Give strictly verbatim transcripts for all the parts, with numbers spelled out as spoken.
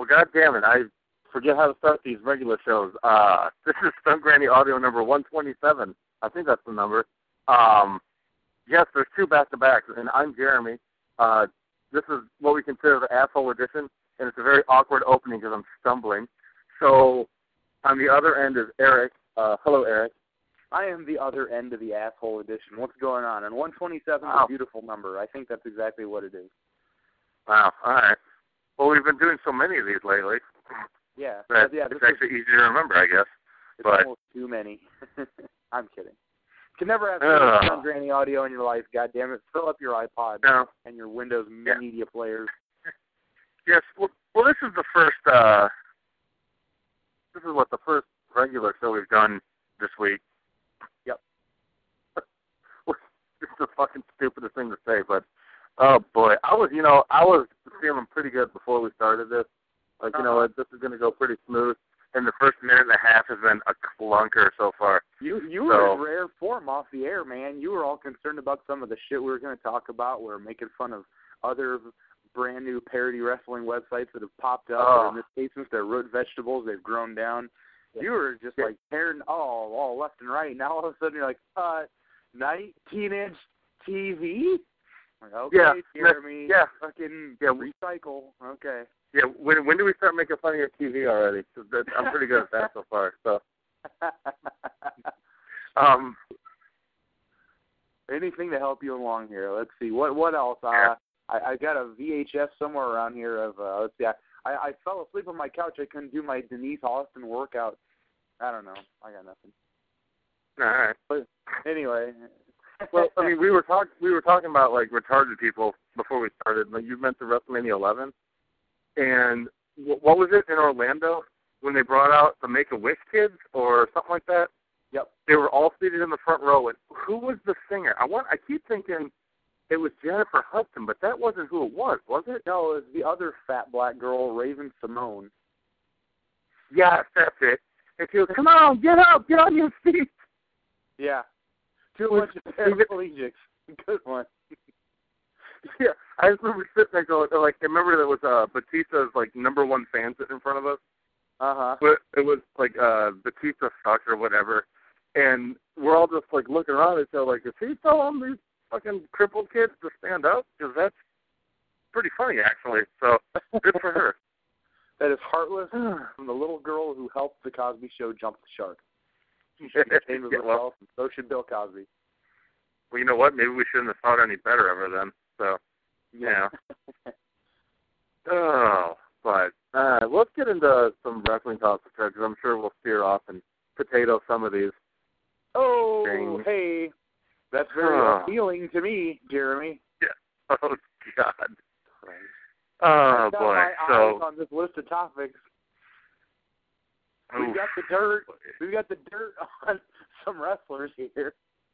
Well, God damn it, I forget how to start these regular shows. Uh, this is Stunt Granny Audio number one twenty-seven. I think that's the number. Um, yes, there's two back-to-backs, and I'm Jeremy. Uh, this is what we consider the asshole edition, and it's a very awkward opening because I'm stumbling. So on the other end is Eric. Uh, hello, Eric. I am the other end of the asshole edition. What's going on? And one twenty-seven is wow. a beautiful number. I think that's exactly what it is. Wow, all right. Well, we've been doing so many of these lately. Yeah. That yeah it's actually is, easy to remember, I guess. It's but, almost too many. I'm kidding. You can never have uh, Stunt Granny Audio in your life. God damn it. Fill up your iPod no. and your Windows yeah. media players. Yes. Well, well, this is the first, uh, this is what, the first regular show we've done this week. Yep. It's the fucking stupidest thing to say, but oh boy, I was, you know, I was feeling pretty good before we started this. Like, you uh-huh. know, this is going to go pretty smooth, and the first minute and a half has been a clunker so far. You you so, were in rare form off the air, man. You were all concerned about some of the shit we were going to talk about. We were making fun of other brand new parody wrestling websites that have popped up. Oh. Or in this case, since they're root vegetables, they've grown down. Yeah. You were just yeah. like tearing all all left and right. Now all of a sudden you're like, uh, nineteen inch T V. Like, okay, yeah, Jeremy. Yeah. Fucking yeah. recycle. Okay. Yeah. When when do we start making fun of your T V already? Cause I'm pretty good at that so far. So. um. Anything to help you along here. Let's see. What what else? Yeah. Uh, I, I got a V H S somewhere around here of, uh, let's see, I, I fell asleep on my couch. I couldn't do my Denise Austin workout. I don't know. I got nothing. All right. But anyway. Well, I mean, we were talking we were talking about, like, retarded people before we started. Like, you meant the WrestleMania eleven. And w- what was it in Orlando when they brought out the Make-A-Wish kids or something like that? Yep. They were all seated in the front row. And who was the singer? I want. I keep thinking it was Jennifer Hudson, but that wasn't who it was, was it? No, it was the other fat black girl, Raven Simone. Yes, that's it. And she goes, come on, get up, get on your feet. Yeah. Too much paraplegics. Good one. Yeah, I just remember sitting there going, like, I remember there was uh, Batista's, like, number one fan sitting in front of us. Uh-huh. But it was, like, uh, Batista sucks or whatever. And we're all just, like, looking around and so, like, is he telling these fucking crippled kids to stand up? Because that's pretty funny, actually. So, good for her. That is heartless from the little girl who helped the Cosby Show jump the shark. She should be ashamed of yeah, herself, well, and so should Bill Cosby. Well, you know what? Maybe we shouldn't have thought any better of her then. So, yeah. oh, but uh, let's get into some wrestling talk because I'm sure we'll steer off and potato some of these. Oh, things. hey. That's very oh. appealing to me, Jeremy. Yeah. Oh, God. Oh, boy. My so eyes on this list of topics. We've oof. got the dirt. We've got the dirt on some wrestlers here.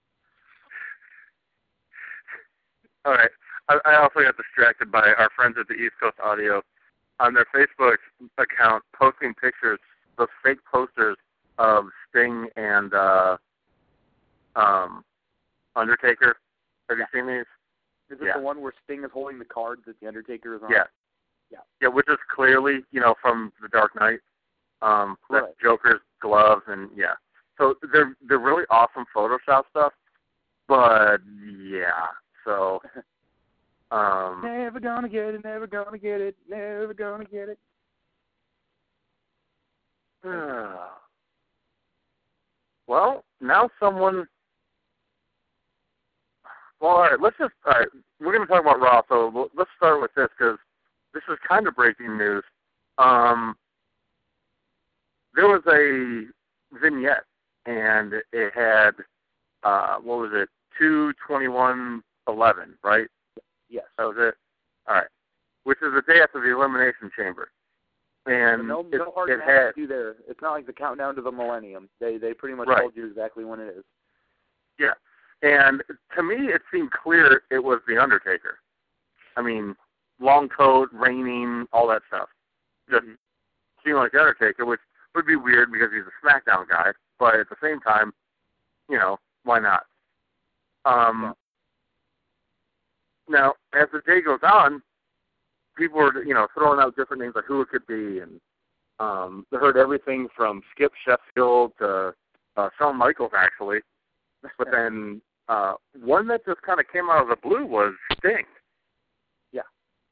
All right. I, I also got distracted by our friends at the East Coast Audio on their Facebook account posting pictures, those fake posters of Sting and uh, um, Undertaker. Have you seen these? Is it yeah. the one where Sting is holding the cards that the Undertaker is on? Yeah. Yeah. Yeah, which is clearly, you know, from The Dark Knight. Um, right. That's Joker's gloves and, yeah. So they're, they're really awesome Photoshop stuff, but, yeah. So, um... never gonna get it, never gonna get it, never gonna get it. Well, now someone... Well, all right, let's just... All right, we're going to talk about Raw, so let's start with this, because this is kind of breaking news. Um, there was a vignette, and it had, uh, what was it, two twenty-one eleven, right? Yes. That was it? All right. Which is the day after the Elimination Chamber. And no, it, no hard it math had, to do there. It's not like the countdown to the millennium. They they pretty much right. told you exactly when it is. Yeah. And to me, it seemed clear it was The Undertaker. I mean, long coat, raining, all that stuff. Just mm-hmm. seemed like The Undertaker, which would be weird because he's a SmackDown guy, but at the same time, you know, why not? Um, yeah. Now, as the day goes on, people were, you know, throwing out different names like who it could be, and um, they heard everything from Skip Sheffield to uh, Shawn Michaels, actually. But then uh, one that just kind of came out of the blue was Sting. Yeah.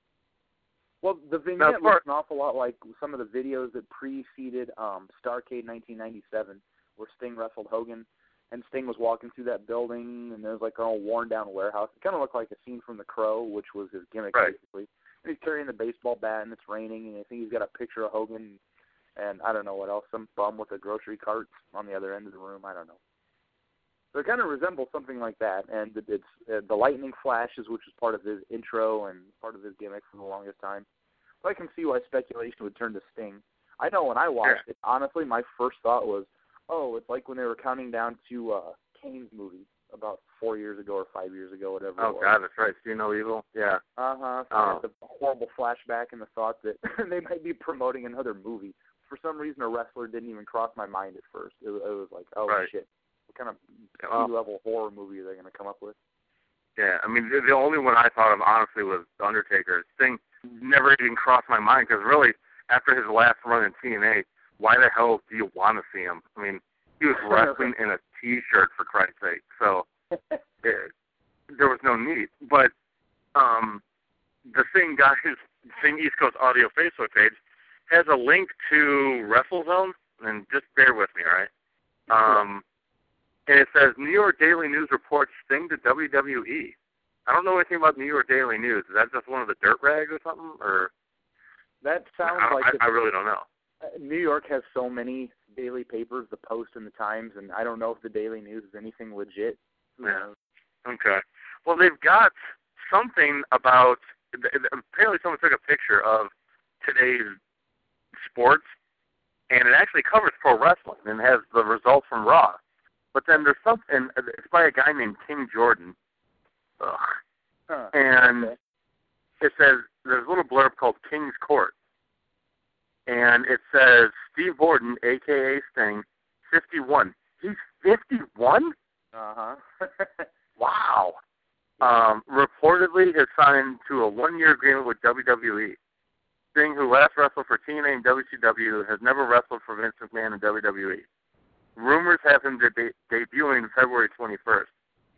Well, the vignette Now, looks an awful lot like some of the videos that preceded um, Starrcade nineteen ninety-seven, where Sting wrestled Hogan, and Sting was walking through that building, and there was like an old worn-down warehouse. It kind of looked like a scene from The Crow, which was his gimmick, right. basically. And he's carrying the baseball bat, and it's raining, and I think he's got a picture of Hogan, and I don't know what else, some bum with a grocery cart on the other end of the room. I don't know. So it kind of resembles something like that, and it's uh, the lightning flashes, which is part of his intro and part of his gimmick for the longest time. So I can see why speculation would turn to Sting. I know when I watched yeah. it, honestly, my first thought was, oh, it's like when they were counting down to uh, Kane's movie about four years ago or five years ago, whatever. Oh, it was. God, that's right. See No Evil? Yeah. Uh-huh. So Oh. the horrible flashback and the thought that they might be promoting another movie. For some reason, a wrestler didn't even cross my mind at first. It, it was like, oh, right. shit. What kind of well, C-level horror movie are they going to come up with? Yeah, I mean, the, the only one I thought of, honestly, was The Undertaker. Sting never even crossed my mind, because really, after his last run in T N A, why the hell do you want to see him? I mean, he was wrestling in a T-shirt, for Christ's sake, so it, there was no need. But um, the Sting guys, Sting East Coast Audio Facebook page has a link to WrestleZone, and just bear with me, all right? Um, and it says, New York Daily News reports Sting to W W E. I don't know anything about New York Daily News. Is that just one of the dirt rags or something? Or that sounds I, like I, I really don't know. New York has so many daily papers, the Post and the Times, and I don't know if the Daily News is anything legit. Yeah. Okay. Well, they've got something about, apparently someone took a picture of today's sports, and it actually covers pro wrestling and has the results from Raw. But then there's something, it's by a guy named King Jordan. Ugh. Huh. And okay. it says, there's a little blurb called King's Court. And it says, Steve Borden, a k a. Sting, fifty-one. He's fifty-one? Uh-huh. Wow. Um, reportedly has signed to a one-year agreement with W W E. Sting, who last wrestled for T N A and W C W, has never wrestled for Vince McMahon in W W E. Rumors have him deb- debuting February twenty-first.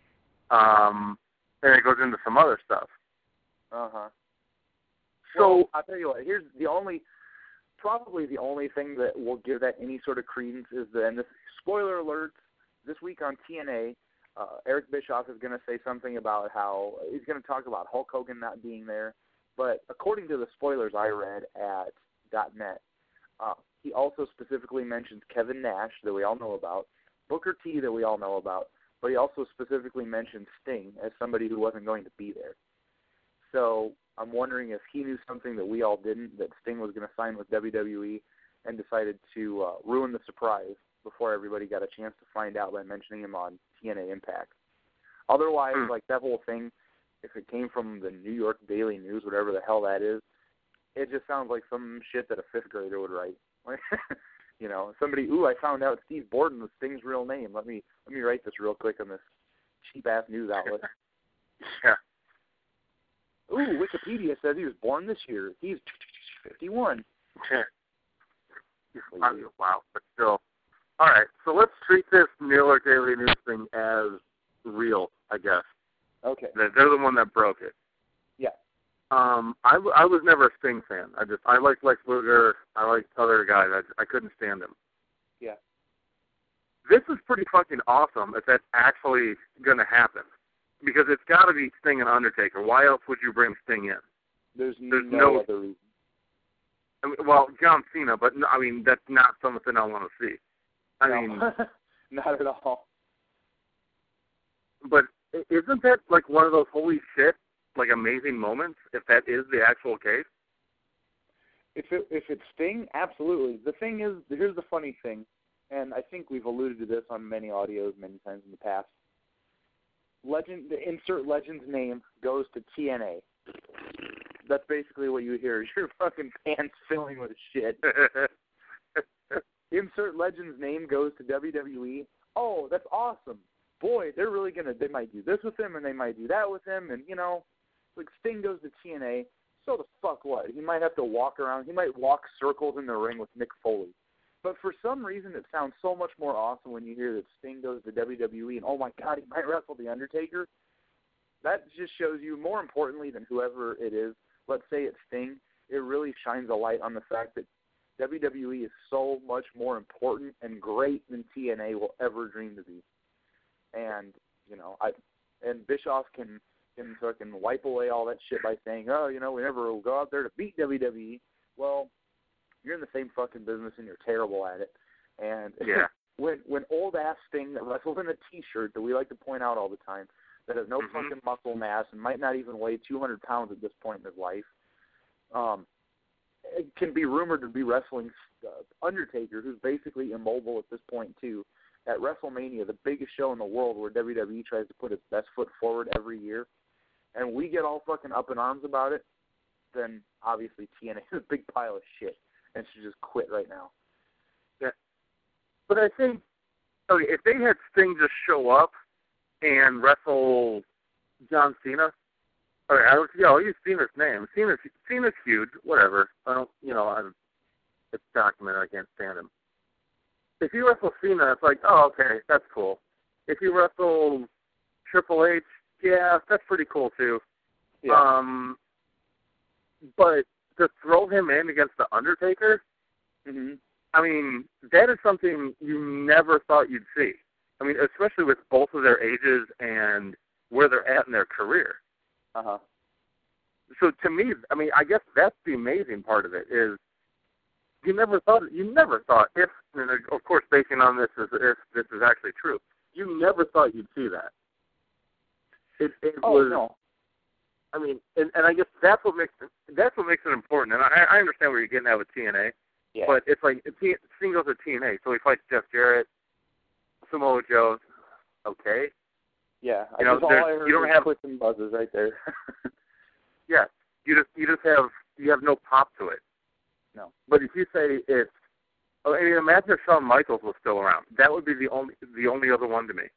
Um, and it goes into some other stuff. Uh-huh. So, well, I'll tell you what, here's the only, probably the only thing that will give that any sort of credence is the, and this, spoiler alert, this week on T N A, uh, Eric Bischoff is going to say something about how, he's going to talk about Hulk Hogan not being there, but according to the spoilers I read at .net, uh, he also specifically mentions Kevin Nash, that we all know about, Booker T, that we all know about, but he also specifically mentioned Sting as somebody who wasn't going to be there. So I'm wondering if he knew something that we all didn't, that Sting was going to sign with W W E, and decided to uh, ruin the surprise before everybody got a chance to find out by mentioning him on T N A Impact. Otherwise, hmm. like that whole thing, if it came from the New York Daily News, whatever the hell that is, it just sounds like some shit that a fifth grader would write. You know, somebody, ooh, I found out Steve Borden was Sting's real name. Let me let me write this real quick on this cheap-ass news outlet. Yeah. Ooh, Wikipedia says he was born this year. He's fifty-one. Yeah. Wow, but still. All right, so let's treat this New York Daily News thing as real, I guess. Okay. They're the one that broke it. Yeah. Um, I, I was never a Sting fan. I just I liked Lex Luger. I liked other guys. I, I couldn't stand them. Yeah. This is pretty fucking awesome if that's actually going to happen. Because it's got to be Sting and Undertaker. Why else would you bring Sting in? There's, There's no, no other reason. I mean, well, John Cena, but no, I mean, that's not something I want to see. I no. mean, not at all. But isn't that like one of those holy shit, like amazing moments, if that is the actual case? If it, if it's Sting, absolutely. The thing is, here's the funny thing, and I think we've alluded to this on many audios many times in the past. Legend, the insert legend's name goes to T N A. That's basically what you hear. Your fucking pants filling with shit. Insert legend's name goes to W W E. Oh, that's awesome. Boy, they're really gonna. They might do this with him, and they might do that with him, and you know, like Sting goes to T N A. So the fuck what? He might have to walk around. He might walk circles in the ring with Mick Foley. But for some reason, it sounds so much more awesome when you hear that Sting goes to W W E and, oh, my God, he might wrestle The Undertaker. That just shows you, more importantly than whoever it is, let's say it's Sting, it really shines a light on the fact that W W E is so much more important and great than T N A will ever dream to be. And, you know, I and Bischoff can, can fucking wipe away all that shit by saying, oh, you know, we never will go out there to beat W W E. Well, you're in the same fucking business and you're terrible at it. And yeah. when when old ass Sting that wrestles in a T-shirt that we like to point out all the time, that has no mm-hmm. fucking muscle mass and might not even weigh two hundred pounds at this point in his life, um, it can be rumored to be wrestling uh, Undertaker, who's basically immobile at this point too, at WrestleMania, the biggest show in the world where W W E tries to put its best foot forward every year, and we get all fucking up in arms about it, then obviously T N A is a big pile of shit and should just quit right now. Yeah. But I think, okay, if they had Sting just show up and wrestle John Cena, okay, I would, yeah, I'll use Cena's name. Cena's, Cena's huge, whatever. I don't, you know, I'm, it's documented, I can't stand him. If you wrestle Cena, it's like, oh, okay, that's cool. If you wrestle Triple H, yeah, that's pretty cool too. Yeah. Um, but to throw him in against The Undertaker, mm-hmm. I mean, that is something you never thought you'd see. I mean, especially with both of their ages and where they're at in their career. Uh-huh. So to me, I mean, I guess that's the amazing part of it is you never thought, you never thought if, and of course, basing on this as if this is actually true, you never thought you'd see that. It, it oh, was, no. I mean, and, and I guess that's what makes it, that's what makes it important. And I, I understand where you're getting at with T N A, yeah. but it's like T, Sting goes to T N A, so he fights Jeff Jarrett, Samoa Joe. Okay. Yeah, you know, all I heard you don't was have clicks and buzzes right there. yeah, you just you just have you have no pop to it. No. But if you say it's, I mean, imagine if Shawn Michaels was still around. That would be the only the only other one to me.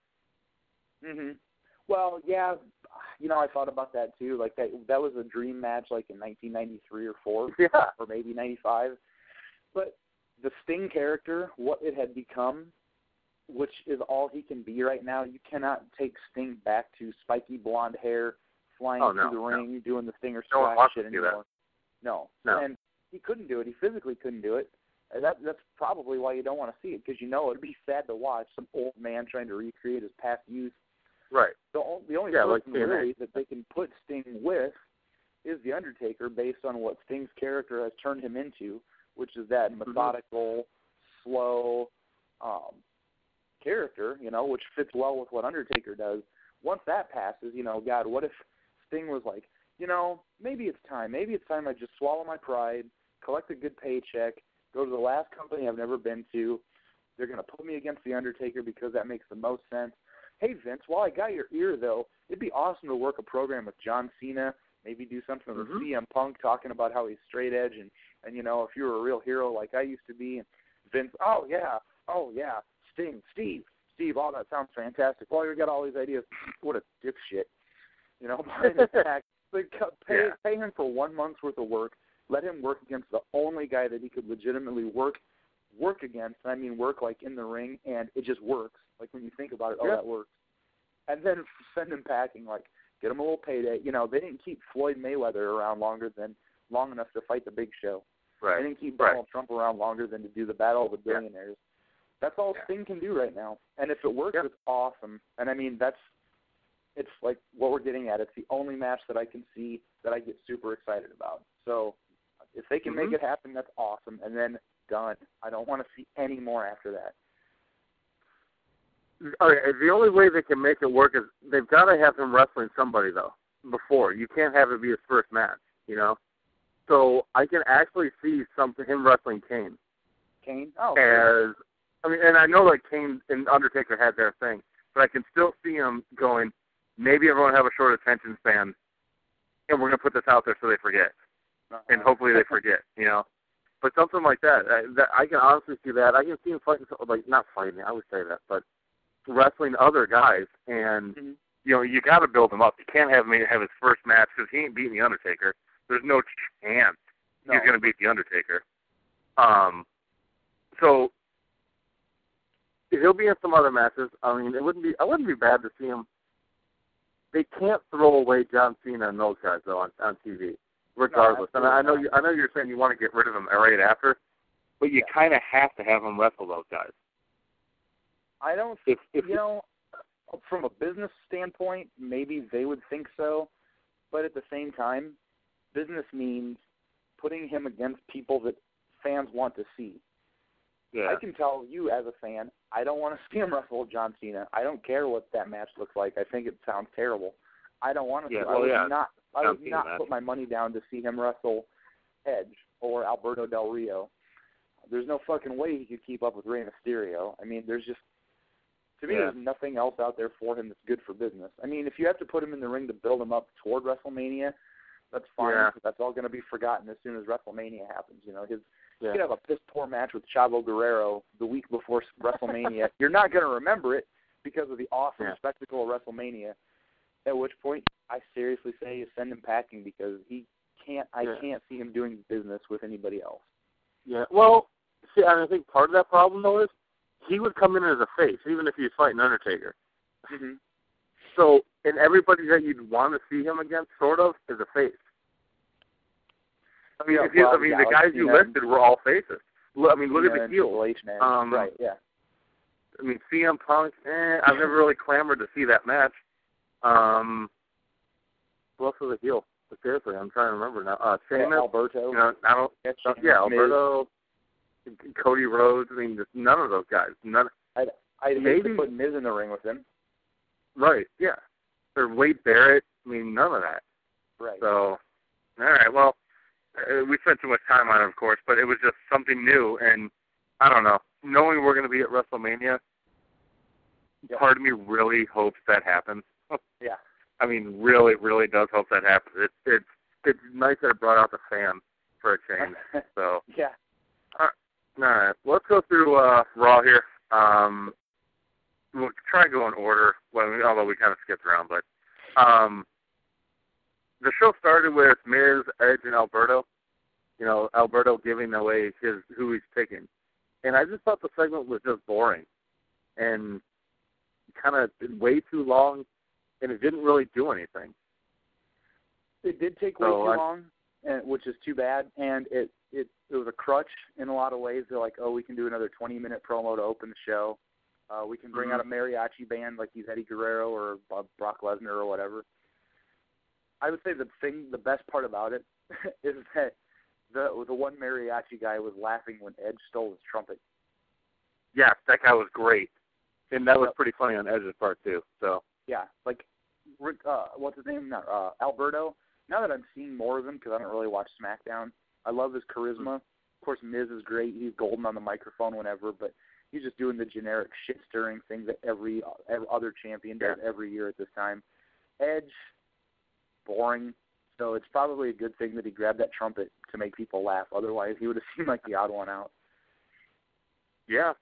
Mhm. Well, yeah, you know, I thought about that too. Like that that was a dream match, like in nineteen ninety-three or four, yeah, or maybe ninety-five. But the Sting character, what it had become, which is all he can be right now. You cannot take Sting back to spiky blonde hair, flying oh, no, through the ring, no. doing the Stinger no splash one shit to do anymore. That. No, no, and he couldn't do it. He physically couldn't do it. And that that's probably why you don't want to see it, because you know it'd be sad to watch some old man trying to recreate his past youth. Right. The, the only yeah, person like really that they can put Sting with is The Undertaker, based on what Sting's character has turned him into, which is that mm-hmm. methodical, slow um, character, you know, which fits well with what Undertaker does. Once that passes, you know, God, what if Sting was like, you know, maybe it's time. Maybe it's time I just swallow my pride, collect a good paycheck, go to the last company I've never been to. They're going to put me against The Undertaker because that makes the most sense. Hey, Vince, while I got your ear, though, it'd be awesome to work a program with John Cena, maybe do something with mm-hmm. C M Punk talking about how he's straight edge and, and, you know, if you were a real hero like I used to be. And Vince, oh, yeah, oh, yeah, Sting, Steve, Steve, oh, that sounds fantastic. Well, you got all these ideas. What a dipshit. You know, behind his back. Like, pay, yeah. pay him for one month's worth of work. Let him work against the only guy that he could legitimately work work against. I mean, work like in the ring, and it just works. Like when you think about it, oh, yeah. that works. And then send him packing. Like, get him a little payday. You know, they didn't keep Floyd Mayweather around longer than long enough to fight the Big Show. Right. They didn't keep right. Donald Trump around longer than to do the Battle of the Billionaires. Yeah. That's all yeah. Sting can do right now. And if it works, yeah. it's awesome. And I mean, that's it's like what we're getting at. It's the only match that I can see that I get super excited about. So if they can mm-hmm. make it happen, that's awesome. And then done. I don't want to see any more after that. Okay, the only way they can make it work is they've got to have him wrestling somebody, though, before. You can't have it be his first match, you know? So I can actually see some him wrestling Kane. Kane? Oh. As, I mean, and I know that Kane and Undertaker had their thing, but I can still see him going, maybe everyone have a short attention span, and we're going to put this out there so they forget. Uh-huh. And hopefully they forget, you know? But something like that, I, that, I can honestly see that. I can see him fighting, like, not fighting, I would say that, but wrestling other guys, and, mm-hmm. you know, you got to build him up. You can't have him have his first match because he ain't beating The Undertaker. There's no chance No. he's going to beat The Undertaker. Um, so he'll be in some other matches. I mean, it wouldn't be I wouldn't be bad to see him. They can't throw away John Cena and those guys though on, on T V, regardless. No, and I know you, I know you're saying you want to get rid of them right after, but you yeah. kind of have to have them wrestle those guys. I don't, If, if you know, from a business standpoint, maybe they would think so, but at the same time, business means putting him against people that fans want to see. yeah, I can tell you as a fan, I don't want to see him wrestle John Cena. I don't care what that match looks like. I think it sounds terrible. I don't want to. Yeah, see, well, I would yeah, not. I John would Cena not match. put my money down to see him wrestle Edge or Alberto Del Rio. There's no fucking way he could keep up with Rey Mysterio. I mean, there's just to me, Yeah. there's nothing else out there for him that's good for business. I mean, if you have to put him in the ring to build him up toward WrestleMania, that's fine. Yeah. That's all going to be forgotten as soon as WrestleMania happens. You know, his yeah. you could have a piss poor match with Chavo Guerrero the week before WrestleMania. You're not going to remember it because of the awesome Yeah. spectacle of WrestleMania. At which point, I seriously say you send him packing because he can't. I Yeah. can't see him doing business with anybody else. Yeah. Well, see, I think part of that problem though is he would come in as a face, even if he was fighting Undertaker. Mm-hmm. So, and everybody that you'd want to see him against, sort of, is a face. I mean, Yeah, if you, well, I mean, yeah, the like guys you Cena listed were all faces. Look, I mean, look at Cena the and heels. Triple H, man. Um, right? Yeah. I mean, C M Punk. Eh, I've never really clamored to see that match. Um, who else was a heel? Seriously, I'm trying to remember now. Uh, Yeah, Sheamus. Alberto. You know, I don't. Yeah, Uh, Sheamus, yeah, Miz. Alberto, Cody Rhodes. I mean, just none of those guys. None. I'd, I'd hate Maybe- to put Miz in the ring with him. Right. Yeah. Or Wade Barrett. I mean, none of that. Right. So, all right. Well, uh, we spent too much time on it, of course, but it was just something new, and I don't know. Knowing we're going to be at WrestleMania, Yep. part of me really hopes that happens. Yeah. I mean, really, really does hope that happens. It's it's it's nice that it brought out the fan for a change. So, yeah. all right, let's go through uh, Raw here. Um, we'll try to go in order, well, although we kind of skipped around. But um, the show started with Miz, Edge, and Alberto. You know, Alberto giving away his who he's picking, and I just thought the segment was just boring and kind of way too long, and it didn't really do anything. It did take way So too I- long, and, which is too bad, and it, it it was a crutch in a lot of ways. They're like, oh, we can do another twenty-minute promo to open the show. Uh, we can bring Mhm. out a mariachi band like he's Eddie Guerrero or Bob, Brock Lesnar or whatever. I would say the thing, the best part about it is that the the one mariachi guy was laughing when Edge stole his trumpet. Yes, that guy was great, and that was Yep. pretty funny on Edge's part too. So Yeah, like, Rick, uh, what's his name? Not, uh, Alberto. Now that I'm seeing more of him, because I don't really watch SmackDown, I love his charisma. Of course, Miz is great. He's golden on the microphone whenever, but he's just doing the generic shit-stirring thing that every, every other champion does Yeah. every year at this time. Edge, boring. So it's probably a good thing that he grabbed that trumpet to make people laugh. Otherwise, he would have seemed like the odd one out. yeah,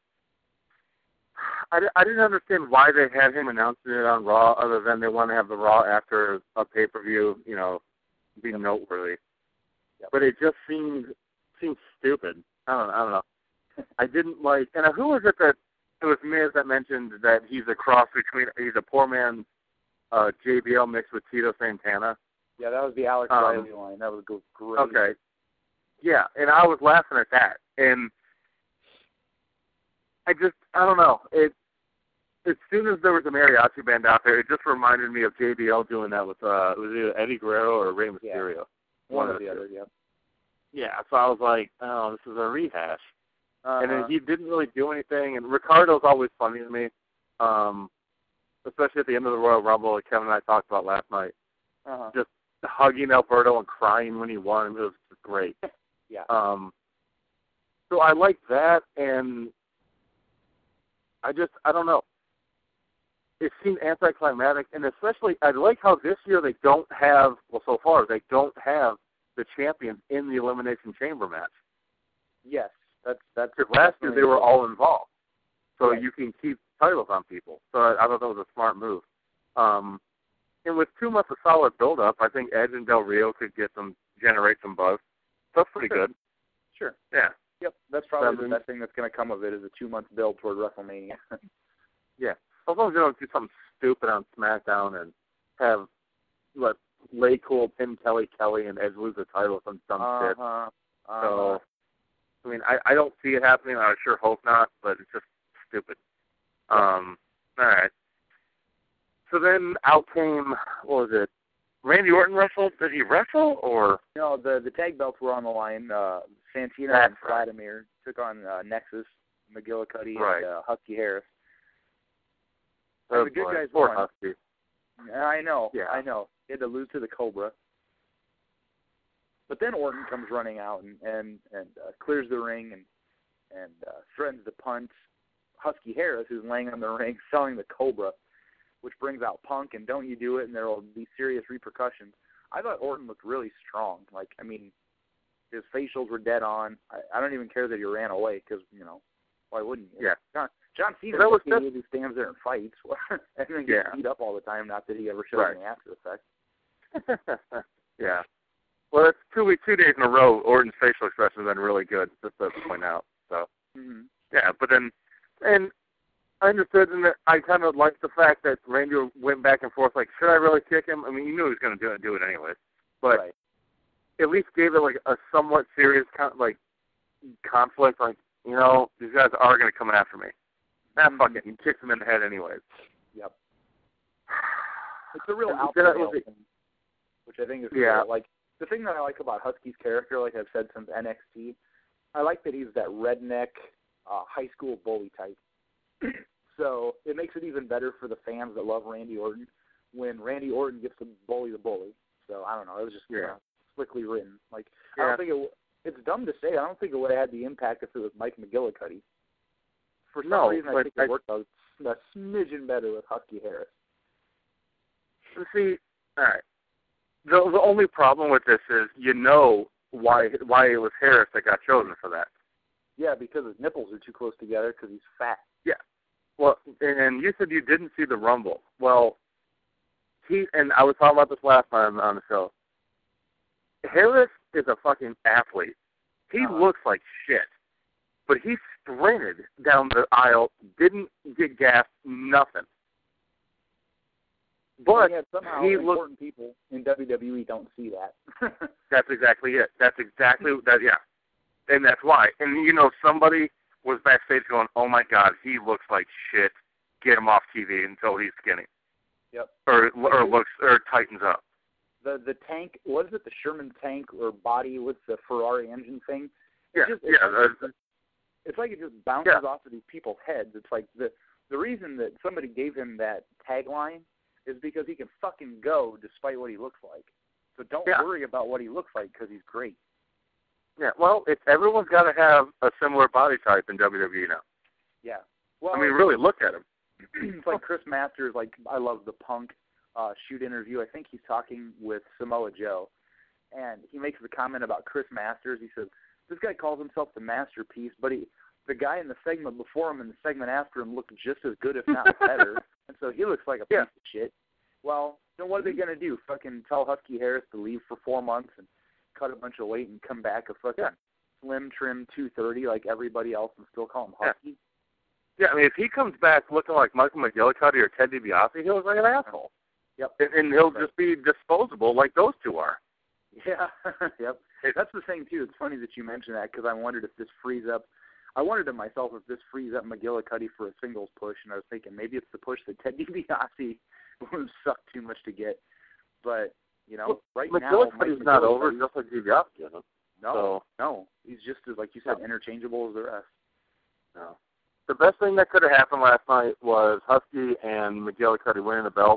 I, I didn't understand why they had him announcing it on Raw, other than they want to have the Raw after a pay per view, you know, be Yep. noteworthy. Yep. But it just seemed seemed stupid. I don't I don't know. I didn't like. And who was it that it was Miz that mentioned that he's a cross between he's a poor man's uh, J B L mixed with Tito Santana. Yeah, that was the Alex Um, Riley line. That was go- great. Okay. Yeah, and I was laughing at that, and I just I don't know. It as soon as there was a mariachi band out there, it just reminded me of J B L doing that with uh, it was either Eddie Guerrero or Rey Mysterio. One, One or of the the other, yeah. Yeah, so I was like, oh, this is a rehash. Uh-huh. And then he didn't really do anything. And Ricardo's always funny to me, um, especially at the end of the Royal Rumble, like Kevin and I talked about last night. uh-huh. Just hugging Alberto and crying when he won. It was just great. Yeah. Um, so I like that, and I just, I don't know. It seemed anticlimactic, and especially I like how this year they don't have, well, so far, they don't have the champions in the Elimination Chamber match. Yes, that's that's. Because last year they were all involved, so Right. you can keep titles on people. So I, I thought that was a smart move. Um, and with two months of solid build-up, I think Edge and Del Rio could get some generate some buzz. So that's pretty sure. good. Sure. Yeah. Yep, that's probably Seven. the best thing that's going to come of it is a two-month build toward WrestleMania. Yeah. As long as you don't do something stupid on SmackDown and have, what, Lay Cool, pin Kelly Kelly, and Edge lose the title or some dumb uh-huh. shit. Uh-huh. So, I mean, I, I don't see it happening. I sure hope not, but it's just stupid. Um, all right. So then out came, what was it? Randy Orton wrestled? Did he wrestle, or? No, the the tag belts were on the line. Uh, Santino That's and Vladimir took on uh, Nexus, McGillicuddy, right. and uh, Husky Harris. Oh, the good boy. guys Poor won. Husky. I know, Yeah. I know. He had to lose to the Cobra. But then Orton comes running out and and, and uh, clears the ring and and uh, threatens to punt Husky Harris, who's laying on the ring selling the Cobra, which brings out Punk, and don't you do it, and there will be serious repercussions. I thought Orton looked really strong. Like, I mean, his facials were dead on. I, I don't even care that he ran away because, you know, why wouldn't you? Yeah. John, John Cena Well, that was just, who stands there and fights and then gets Yeah. beat up all the time, not that he ever shows Right. any after effects. Yeah. Well, it's two weeks, two days in a row. Orton's facial expression has been really good, just to point out. So, Mm-hmm. yeah, but then, and I understood, and I kind of liked the fact that Randy went back and forth, like, should I really kick him? I mean, you knew he was going to do it, do it anyway. But Right. at least gave it, like, a somewhat serious, con- like, conflict. Like, you know, these guys are going to come after me. Nah, Mm-hmm. fuck it. He kicks him in the head anyways. Yep. It's a real And alpha that male was it. thing, which I think is Yeah. cool. Like, the thing that I like about Husky's character, like I've said since N X T, I like that he's that redneck uh, high school bully type. So it makes it even better for the fans that love Randy Orton when Randy Orton gets to bully the bully. So I don't know. It was just Yeah. you know, slickly written. Like Yeah. I don't think it. W- it's dumb to say. I don't think it would have had the impact if it was Mike McGillicuddy. For some No, reason, I but think I- it worked out a smidgen better with Husky Harris. See, all right. The the only problem with this is you know why why it was Harris that got chosen for that. Yeah, because his nipples are too close together because he's fat. Yeah. Well, and you said you didn't see the Rumble. Well, he and I was talking about this last time on the show. Harris is a fucking athlete. He Uh-huh. looks like shit, but he sprinted down the aisle, didn't get gassed, nothing. But and yet somehow he important looked. people in W W E don't see that. That's exactly it. That's exactly that. Yeah, and that's why. And you know, somebody was backstage going, "Oh my God, he looks like shit. Get him off T V until he's skinny." Yep. Or or looks or tightens up. The the tank, what is it? The Sherman tank or body with the Ferrari engine thing? Yeah, It's just, it's yeah. Like, uh, it's like it just bounces Yeah. off of these people's heads. It's like the the reason that somebody gave him that tagline is because he can fucking go despite what he looks like. So don't Yeah. worry about what he looks like because he's great. Yeah. Well, it's everyone's got to have a similar body type in W W E now. Yeah. Well, I mean, really look at him. it's like Chris Masters. Like I love the Punk uh, shoot interview. I think he's talking with Samoa Joe, and he makes the comment about Chris Masters. He says this guy calls himself the masterpiece, but he, the guy in the segment before him and the segment after him looked just as good, if not better. And so he looks like a piece Yeah. of shit. Well, then what are they gonna do? Fucking tell Husky Harris to leave for four months and cut a bunch of weight and come back a fucking Yeah. slim trim two thirty like everybody else and still call him Yeah. Husky? Yeah, I mean, if he comes back looking like Michael McGillicuddy or Ted DiBiase, he looks like an asshole. Yep. And, and he'll Right. just be disposable like those two are. Yeah, yep. That's the thing too. It's funny that you mentioned that because I wondered if this frees up. I wondered to myself if this frees up McGillicuddy for a singles push, and I was thinking maybe it's the push that Ted DiBiase would suck too much to get. But you know, Well, right McGillicuddy's now, not over, just like DiBiase isn't. No, So, no, he's just as like you said, No. interchangeable as the rest. no. The best thing that could have happened last night was Husky and McGillicuddy winning the belt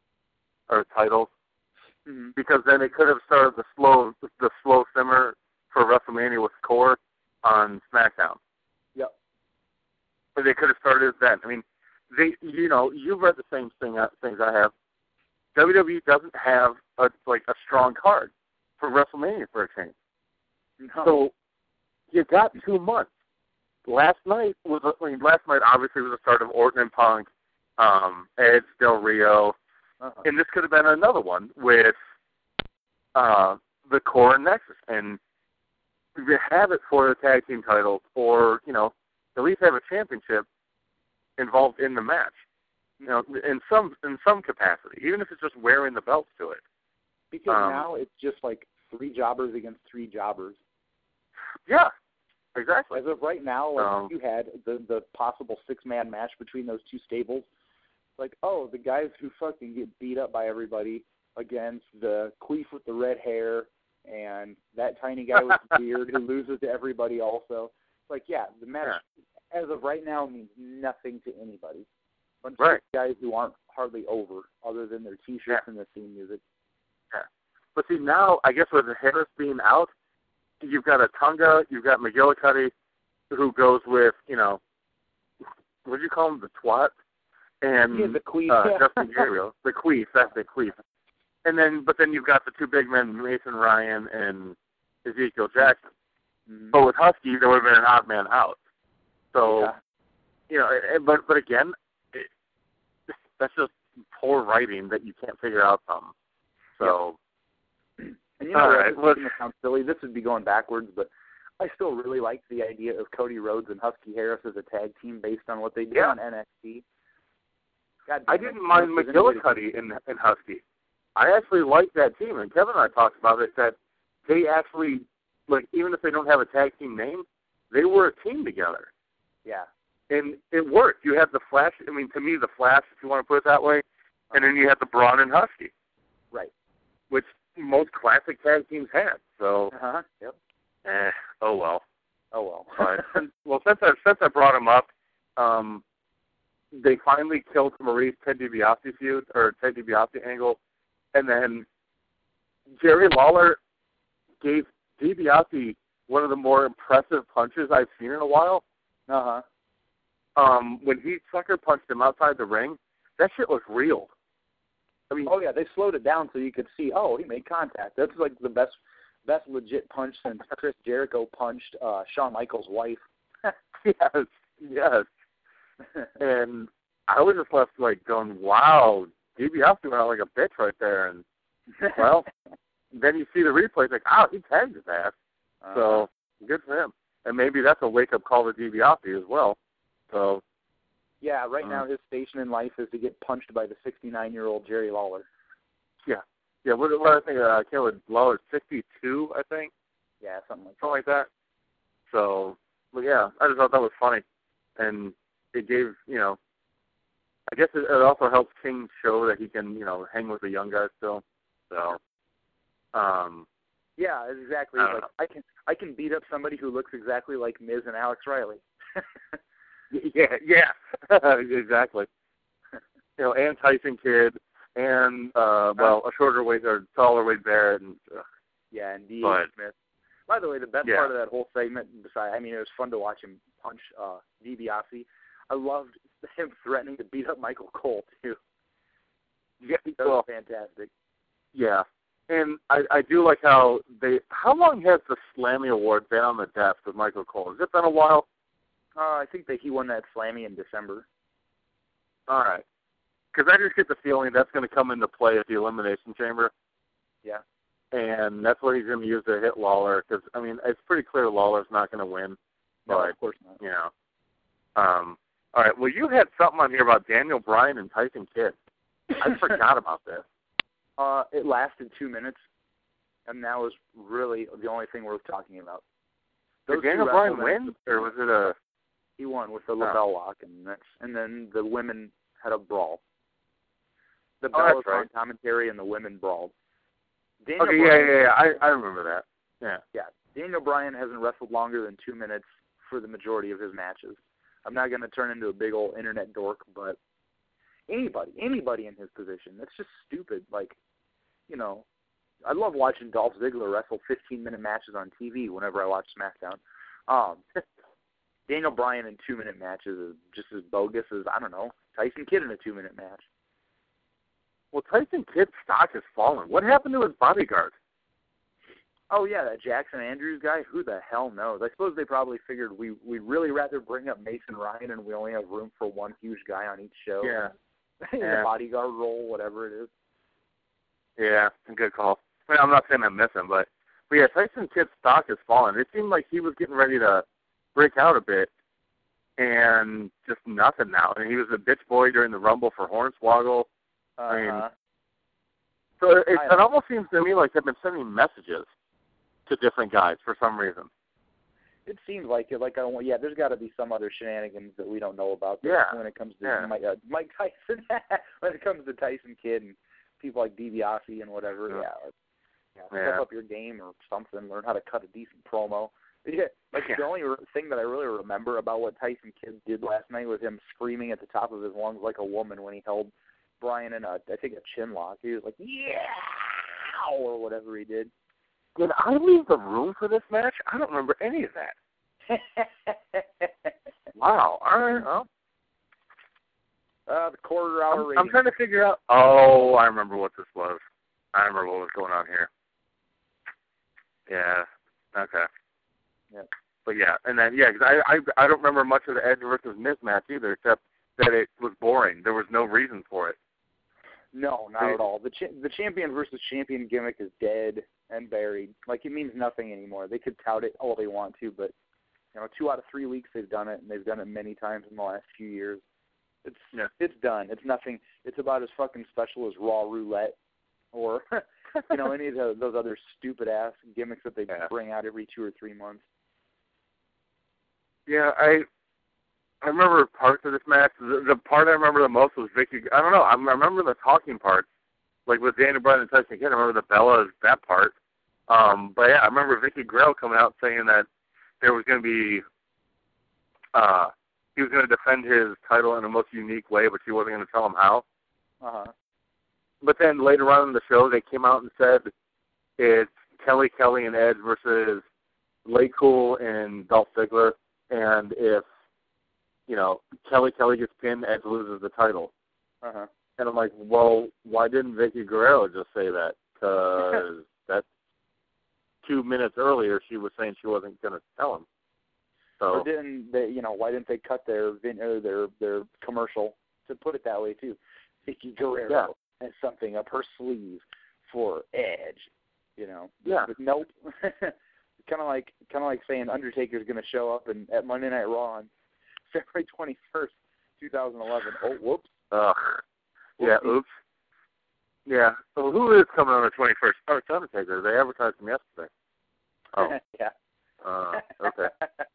or titles, Mm-hmm. because then it could have started the slow the slow simmer for WrestleMania with Core on SmackDown. Yep. But they could have started then. I mean, they you know you've read the same thing uh, things I have. W W E doesn't have a like a strong card for WrestleMania for a change. No. So you got two months. Last night was I mean, last night obviously was the start of Orton and Punk, um, Edge, Del Rio, uh-huh. and this could have been another one with uh, the core and Nexus, and you have it for the tag team titles, or you know, at least have a championship involved in the match. You know, in some in some capacity, even if it's just wearing the belts to it. Because um, now it's just like three jobbers against three jobbers. Yeah, exactly. As of right now, like um, you had the the possible six man match between those two stables. Like, oh, the guys who fucking get beat up by everybody against the queef with the red hair and that tiny guy with the beard who loses to everybody also. Like, yeah, the match yeah. as of right now means nothing to anybody. Bunch right. of guys who aren't hardly over, other than their T-shirts yeah. and their theme music. Yeah. But see, now, I guess with Harris being out, you've got a Tunga, you've got McGillicuddy, who goes with, you know, what do you call him, the twat? And yeah, the queef. uh, Yeah. Justin Gabriel, the queef, that's the queef. And then, but then you've got the two big men, Mason Ryan and Ezekiel Jackson. Mm-hmm. But with Husky, there would have been an odd man out. So, yeah. you know, but but again, it, that's just poor writing that you can't figure out some. So, yeah. And you know, all what, right, this is going to sound silly. This would be going backwards, but I still really like the idea of Cody Rhodes and Husky Harris as a tag team based on what they did yeah. on N X T. God I damn, didn't mind McGillicuddy in, in Husky. I actually like that team, and Kevin and I talked about it, that they actually, like, even if they don't have a tag team name, they were a team together. Yeah. And it worked. You had the Flash, I mean, to me, the Flash, if you want to put it that way, and then you had the Braun and Husky. Right. Which most classic tag teams had. So, uh-huh. Yep. eh, oh well. Oh well. but, since, well, since I, since I brought him up, um, they finally killed Maurice Ted DiBiase feud, or Ted DiBiase angle, and then Jerry Lawler gave DiBiase one of the more impressive punches I've seen in a while. Uh-huh. Um, when he sucker punched him outside the ring, that shit was real. I mean, oh yeah, they slowed it down so you could see. Oh, he made contact. That's like the best, best legit punch since Chris Jericho punched uh, Shawn Michaels' wife. yes, yes. And I was just left like going, "Wow, DiBiase went out like a bitch right there." And well, then you see the replay, it's like, "Oh, he tagged his ass." Uh-huh. So good for him. And maybe that's a wake up call to DiBiase as well. So. Yeah, right uh, now his station in life is to get punched by the sixty-nine-year-old Jerry Lawler. Yeah, yeah. What, what I think, uh, I can't remember, Lawler's sixty-two, I think. Yeah, something like something like that. So, but yeah, I just thought that was funny, and it gave, you know, I guess it, it also helps King show that he can, you know, hang with the young guys still. So, um, yeah, exactly. I like know. I can I can beat up somebody who looks exactly like Miz and Alex Riley. yeah, yeah, exactly. You know, and Tyson Kidd, and uh, well, a shorter weight or taller weight Barrett, and uh, yeah, and D. But, Smith. By the way, the best yeah. part of that whole segment, besides, I mean, it was fun to watch him punch uh, DiBiase. I loved him threatening to beat up Michael Cole too. Yeah, that well, was fantastic. Yeah, and I, I do like how they. How long has the Slammy Award been on the desk with Michael Cole? Has it been a while? Uh, I think that he won that Slammy in December. All right. Because I just get the feeling that's going to come into play at the Elimination Chamber. Yeah. And that's what he's going to use to hit Lawler. Because, I mean, it's pretty clear Lawler's not going to win. No, but, of course not. You know. Um, all right. Well, you had something on here about Daniel Bryan and Tyson Kidd. I forgot about this. Uh, it lasted two minutes, and that was really the only thing worth talking about. Those Did Daniel Bryan win, or was it a... He won with the lapel lock, and that's, and then the women had a brawl. The oh, Bellas right. on commentary, and the women brawled. Daniel okay, Bryan, yeah, yeah, yeah. I, I remember that. Yeah. Yeah. Daniel Bryan hasn't wrestled longer than two minutes for the majority of his matches. I'm not going to turn into a big old internet dork, but anybody, anybody in his position, that's just stupid. Like, you know, I love watching Dolph Ziggler wrestle fifteen-minute matches on T V whenever I watch SmackDown. Um, Daniel Bryan in two-minute matches is just as bogus as, I don't know, Tyson Kidd in a two-minute match. Well, Tyson Kidd's stock has fallen. What happened to his bodyguard? Oh, yeah, that Jackson Andrews guy? Who the hell knows? I suppose they probably figured we, we'd really rather bring up Mason Ryan and we only have room for one huge guy on each show. Yeah. in yeah. the bodyguard role, whatever it is. Yeah, good call. I mean, I'm not saying I miss him, but But yeah, Tyson Kidd's stock has fallen. It seemed like he was getting ready to break out a bit, and just nothing now. And he was a bitch boy during the Rumble for Hornswoggle. Uh-huh. I mean, so it, it, it almost seems to me like they've been sending messages to different guys for some reason. It seems like it. Like I don't. Yeah, there's got to be some other shenanigans that we don't know about. Yeah. When it comes to yeah. Mike, uh, Mike Tyson, when it comes to Tyson Kidd and people like DiBiase and whatever, yeah, yeah, yeah, yeah. step up your game or something. Learn how to cut a decent promo. Yeah, like yeah. the only re- thing that I really remember about what Tyson Kidd did last night was him screaming at the top of his lungs like a woman when he held Brian in a, I think, a chin lock. He was like, yeah, or whatever he did. Did I leave the room for this match? I don't remember any of that. Wow. All right. Well, uh, the quarter hour I'm, rating. I'm trying to figure out. Oh, I remember what this was. I remember what was going on here. Yeah. Okay. Yeah. But yeah, and then yeah, because I, I I don't remember much of the Edge versus Miz match either, except that it was boring. There was no reason for it. No, not at all. The cha- the champion versus champion gimmick is dead and buried. Like, it means nothing anymore. They could tout it all they want to, but you know, two out of three weeks they've done it, and they've done it many times in the last few years. It's yeah. it's done. It's nothing. It's about as fucking special as Raw Roulette, or you know, any of the, those other stupid ass gimmicks that they yeah. bring out every two or three months. Yeah, I I remember parts of this match. The, the part I remember the most was Vicky. I don't know. I remember the talking part, like with Daniel Bryan and Tyson Kidd. I remember the Bellas, that part. Um, but yeah, I remember Vicky Guerrero coming out saying that there was going to be, uh, he was going to defend his title in the most unique way, but she wasn't going to tell him how. Uh-huh. But then later on in the show, they came out and said it's Kelly Kelly and Edge versus Lay Cool and Dolph Ziggler, and if you know, Kelly Kelly gets pinned, Edge loses the title. Uh-huh. And I'm like, well, why didn't Vicky Guerrero just say that? Because that's two minutes earlier she was saying she wasn't going to tell him. So or didn't they, you know, why didn't they cut their vin- or their their commercial to put it that way too? Vicky Guerrero yeah. has something up her sleeve for Edge, you know. Yeah. But nope. kind of like kind of like saying Undertaker's going to show up in, at Monday Night Raw on February twenty-first, twenty eleven. Oh, whoops. Ugh. Yeah, Whoopsie. oops. Yeah. So who is coming on the twenty-first? Oh, it's Undertaker. They advertised him yesterday. Oh. yeah. Uh, okay.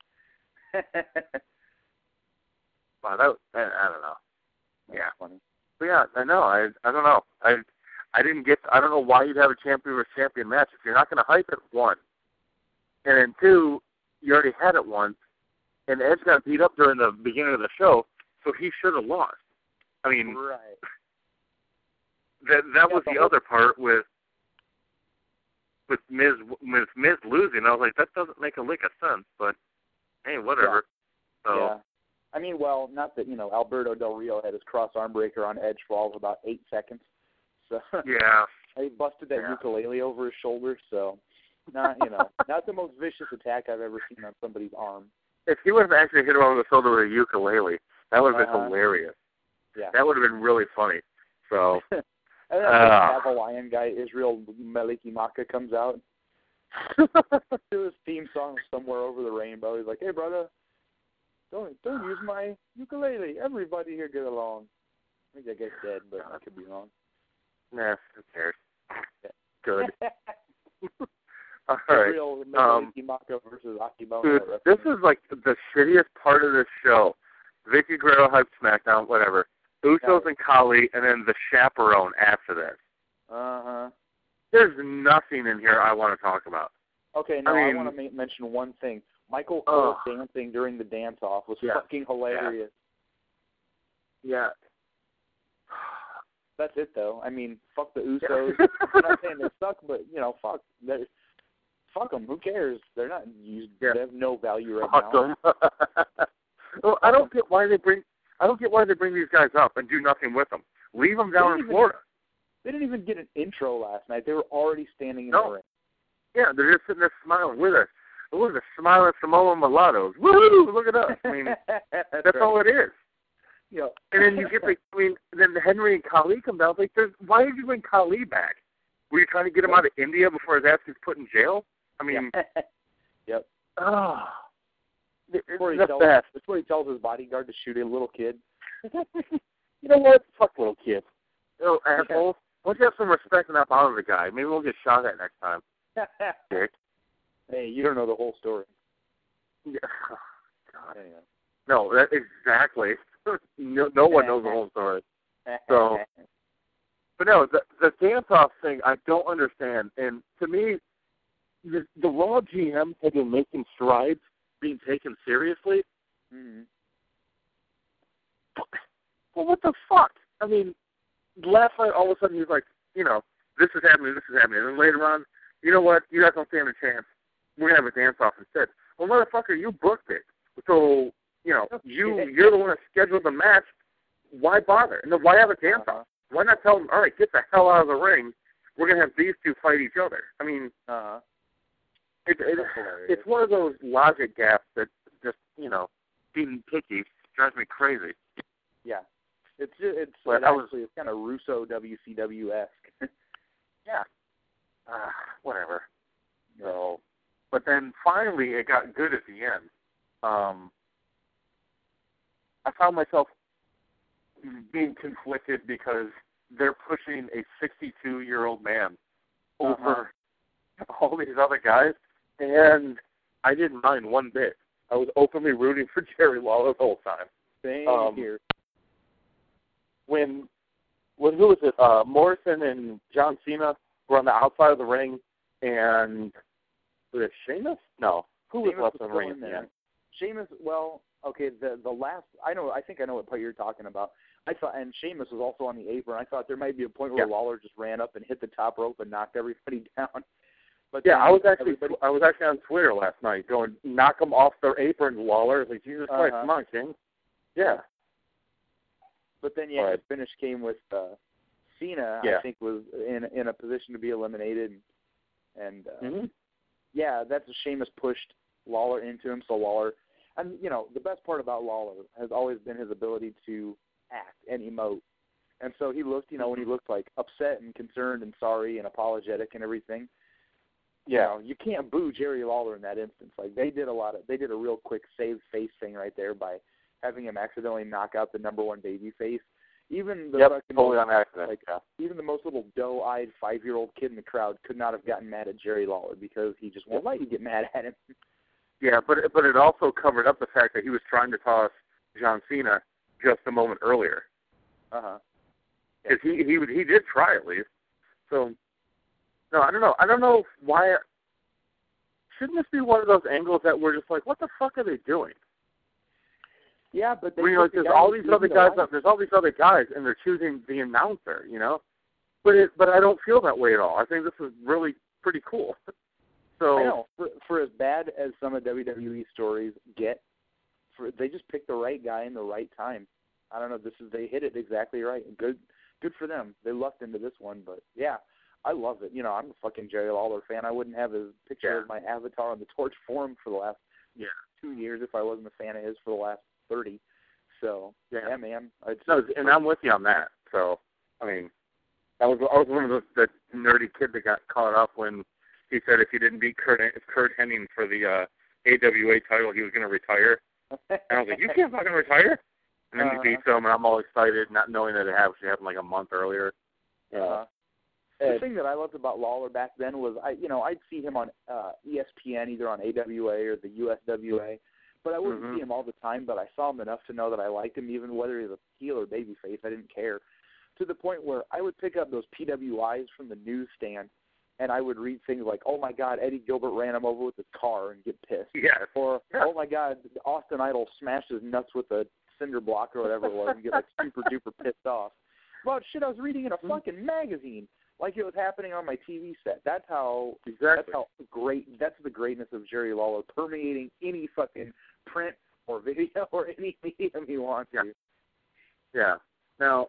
Wow, that, I, I don't know. That's yeah. funny. But yeah, I know. I I don't know. I I didn't get. I don't know why you'd have a champion versus champion match if you're not going to hype it. One, and then two, you already had it once, and Edge got beat up during the beginning of the show, so he should have lost. I mean, right. That that yeah, was the, the whole, other part with with Miz with Miz losing. I was like, that doesn't make a lick of sense. But hey, whatever. Yeah. So. Yeah. I mean, well, not that, you know, Alberto Del Rio had his cross arm breaker on Edge for all of about eight seconds. So yeah. he busted that yeah. ukulele over his shoulder. So not, you know, not the most vicious attack I've ever seen on somebody's arm. If he would have actually hit him over the shoulder with a ukulele, that would have been uh-huh. hilarious. Yeah. That would have been really funny. So. and then uh, the Hawaiian guy, Israel Maliki Maka, comes out to his theme song somewhere over the rainbow. He's like, hey, brother. Don't don't use my ukulele. Everybody here get along. I think that guy's dead, but I could be wrong. Nah, who cares? Yeah. Good. All right. Real Um, Maka versus Akibona. dude, this is like the shittiest part of this show. Vicky Guerrero hyped SmackDown, whatever. Usos yeah. and Kali, and then the chaperone after this. Uh huh. There's nothing in here I want to talk about. Okay, now I, I, mean, want to ma- mention one thing. Michael Cole uh, dancing during the dance-off was yeah, fucking hilarious. Yeah. That's it, though. I mean, fuck the Usos. I'm not saying they suck, but, you know, fuck. Fuck them. Who cares? They're not used. Yeah. They have no value right fuck now. them. Well, I don't get why they bring. I don't get why they bring these guys up and do nothing with them. Leave them down in even, Florida. They didn't even get an intro last night. They were already standing in no. the ring. Yeah, they're just sitting there smiling with us. Look at smiling Samoan mulattoes. Woo! Look at us. I mean, that's that's right. all it is. You know. And then you get the. I mean, then Henry and Khali come down. Like, there's, why did you bring Khali back? Were you trying to get him out of India before his ass gets put in jail? I mean, yep. Oh, Before he, the tells, best. before he tells his bodyguard to shoot a little kid. You know what? Fuck little kids. Oh, assholes. Why don't you have some respect enough out of the guy? Maybe we'll get shot at next time. Dick. Hey, you don't know the whole story. Yeah. Oh, God. Anyway. No, that exactly. no, no one knows the whole story. So, but no, the the dance-off thing I don't understand. And to me, the, the Raw G M had been making strides, being taken seriously. Mm-hmm. Well, what the fuck? I mean, last night all of a sudden he's like, you know, this is happening, this is happening. And then later on, you know what? You guys don't stand a chance. We're gonna have a dance-off instead. Well, motherfucker, you booked it. So, you know, you you're the one that scheduled the match. Why bother? And then why have a dance-off? Uh-huh. Why not tell them, all right, get the hell out of the ring. We're gonna have these two fight each other. I mean, uh-huh. it, it, it's one of those logic gaps that just, you know, being picky drives me crazy. Yeah, it's it's but it was, actually it's kind of Russo W C W esque. Yeah. Uh, whatever. So, but then finally it got good at the end. Um, I found myself being conflicted because they're pushing a sixty-two-year-old man over uh-huh. all these other guys, and I didn't mind one bit. I was openly rooting for Jerry Lawler the whole time. Same um, here. When, when who was it? Uh, Morrison and John Cena were on the outside of the ring, and was it Sheamus? No, who was Sheamus left was on the ring? in there. Sheamus, well, okay, the the last I know, I think I know what part you're talking about. I thought, and Sheamus was also on the apron. I thought there might be a point where yeah. Lawler just ran up and hit the top rope and knocked everybody down. But yeah, I was actually everybody... I was actually on Twitter last night going, knock them off their apron, Lawler. Like, Jesus uh-huh. Christ, come on, King. Yeah. But then, yeah, right. the finish came with uh, Cena. Yeah. I think was in in a position to be eliminated, and uh, mm-hmm. yeah, that's a Sheamus pushed Lawler into him. So Lawler, and you know, the best part about Lawler has always been his ability to act and emote. And so he looked, you know, when he looked like upset and concerned and sorry and apologetic and everything. Yeah, you know, you can't boo Jerry Lawler in that instance. Like they did a lot of, they did a real quick save face thing right there by having him accidentally knock out the number one baby face. Even the yep, fucking totally most, on accident. like yeah. even the most little doe-eyed five-year-old kid in the crowd could not have gotten mad at Jerry Lawler because he just won't let you get mad at him. Yeah, but but it also covered up the fact that he was trying to toss John Cena just a moment earlier. Uh huh. Because he he he did try at least. So no, I don't know. I don't know why. Shouldn't this be one of those angles that we're just like, what the fuck are they doing? Yeah, but they you know, there's all these other guys. The there's all these other guys, and they're choosing the announcer. You know, but it, but I don't feel that way at all. I think this is really pretty cool. So I know for, for as bad as some of W W E stories get, for they just picked the right guy in the right time. I don't know. This is they hit it exactly right. Good, good for them. They lucked into this one, but yeah, I love it. You know, I'm a fucking Jerry Lawler fan. I wouldn't have his picture yeah. of my avatar on the Torch forum for the last yeah. two years if I wasn't a fan of his for the last thirty. So yeah, yeah man. It's, no, and I'm with you on that. So I mean, I was I was one of those the nerdy kid that got caught up when he said if he didn't beat Kurt Kurt Hennig for the uh, A W A title, he was going to retire. And I was like, you can't fucking retire. And then uh-huh. he beats him, and I'm all excited, not knowing that it actually happened like a month earlier. Yeah. Uh-huh. The thing that I loved about Lawler back then was, I, you know, I'd see him on uh, E S P N, either on A W A or the U S W A, but I wouldn't mm-hmm. see him all the time. But I saw him enough to know that I liked him, even whether he was a heel or babyface. I didn't care. To the point where I would pick up those P W Is from the newsstand, and I would read things like, "Oh my God, Eddie Gilbert ran him over with his car," and get pissed. Yeah. Or, yeah. "Oh my God, Austin Idol smashed his nuts with a cinder block or whatever it was," and get like super duper pissed off. About shit I was reading in a fucking magazine. Like it was happening on my T V set. That's how exactly. That's how great. That's the greatness of Jerry Lawler, permeating any fucking print or video or any medium he wants yeah. to. Yeah. Now,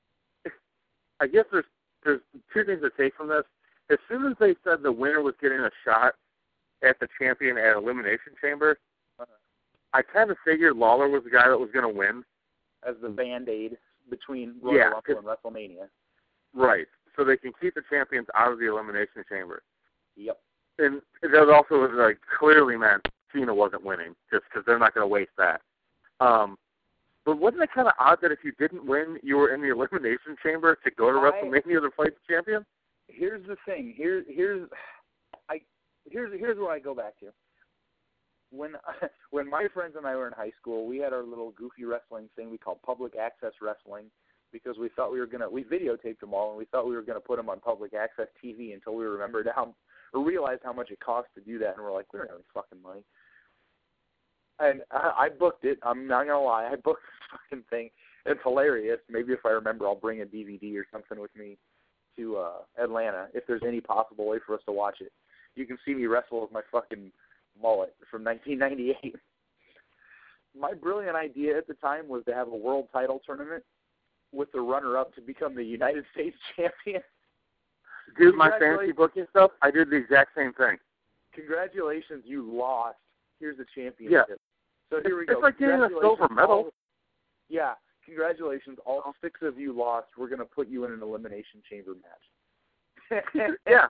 I guess there's there's two things to take from this. As soon as they said the winner was getting a shot at the champion at Elimination Chamber, uh, I kind of figured Lawler was the guy that was going to win as the Band-Aid between Royal yeah, Rumble and WrestleMania. Right. So they can keep the champions out of the Elimination Chamber. Yep. and that also was like clearly meant Cena wasn't winning, just because they're not going to waste that. Um, but wasn't it kind of odd that if you didn't win, you were in the Elimination Chamber to go to I, WrestleMania to fight the champion? Here's the thing. Here, here's, I, here's here's where I go back to. When when my friends and I were in high school, we had our little goofy wrestling thing we called public access wrestling, because we thought we were gonna we videotaped them all, and we thought we were gonna put them on public access T V until we remembered how or realized how much it cost to do that, and we're like, we don't have any fucking money. And I, I booked it. I'm not gonna lie, I booked this fucking thing. It's hilarious. Maybe if I remember, I'll bring a D V D or something with me to uh, Atlanta if there's any possible way for us to watch it. You can see me wrestle with my fucking mullet from nineteen ninety-eight. My brilliant idea at the time was to have a world title tournament with the runner-up to become the United States champion. Dude, my fantasy booking stuff, I did the exact same thing. Congratulations, you lost. Here's the championship. Yeah. So here we it's go. It's like getting a silver medal. All, yeah. Congratulations, all six of you lost. We're going to put you in an elimination chamber match. Yeah.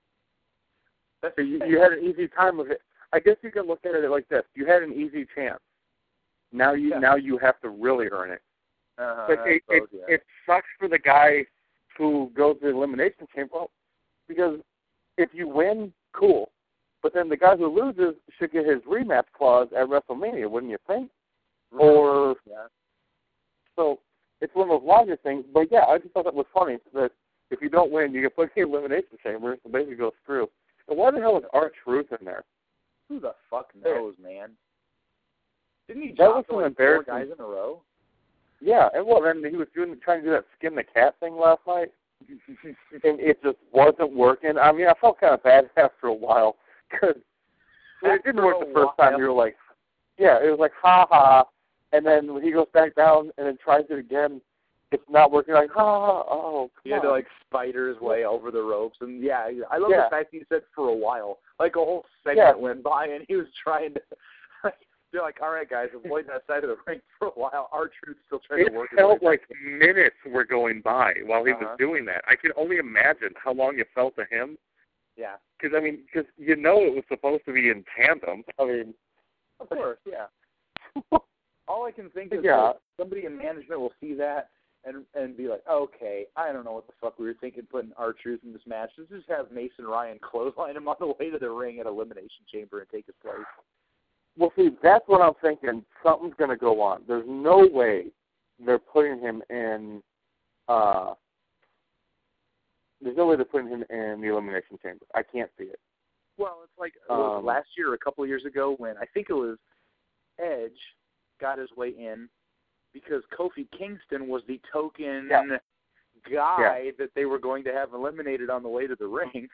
So you, you had an easy time of it. I guess you can look at it like this: you had an easy chance. Now you yeah. now you have to really earn it. Uh-huh, but it, suppose, it, yeah. it sucks for the guy who goes to the elimination chamber, because if you win, cool. But then the guy who loses should get his rematch clause at WrestleMania, wouldn't you think? Mm-hmm. Or yeah. So it's one of those logic things. But yeah, I just thought that was funny that if you don't win, you get put in the elimination chamber, so basically goes through. And why the hell is R-Truth in there? Who the fuck knows, man? Didn't he that drop was some like embarrassing four guys in a row? Yeah, and well, then he was doing trying to do that skin the cat thing last night, and it just wasn't working. I mean, I felt kind of bad after a while because it didn't work the first while. time. You were like, yeah, it was like ha ha, and then when he goes back down and then tries it again, it's not working. Like ha ha, oh, come he had on. to like spider his way over the ropes, and yeah, I love yeah. the fact that he said for a while, like a whole segment yeah. went by, and he was trying to. They're like, all right, guys, avoid that side of the ring for a while. R-Truth's still trying it to work. It felt like minutes were going by while he uh-huh. was doing that. I can only imagine how long it felt to him. Yeah. Because, I mean, because you know it was supposed to be in tandem. I mean. Of course, yeah. All I can think is yeah. that somebody in management will see that and and be like, okay, I don't know what the fuck we were thinking putting R-Truth in this match. Let's just have Mason Ryan clothesline him on the way to the ring at Elimination Chamber and take his place. Well, see, that's what I'm thinking. Something's going to go on. There's no way they're putting him in. Uh, there's no way they're putting him in the Elimination Chamber. I can't see it. Well, it's like um, last year, or a couple of years ago, when I think it was Edge got his way in because Kofi Kingston was the token yeah. guy yeah. that they were going to have eliminated on the way to the ring.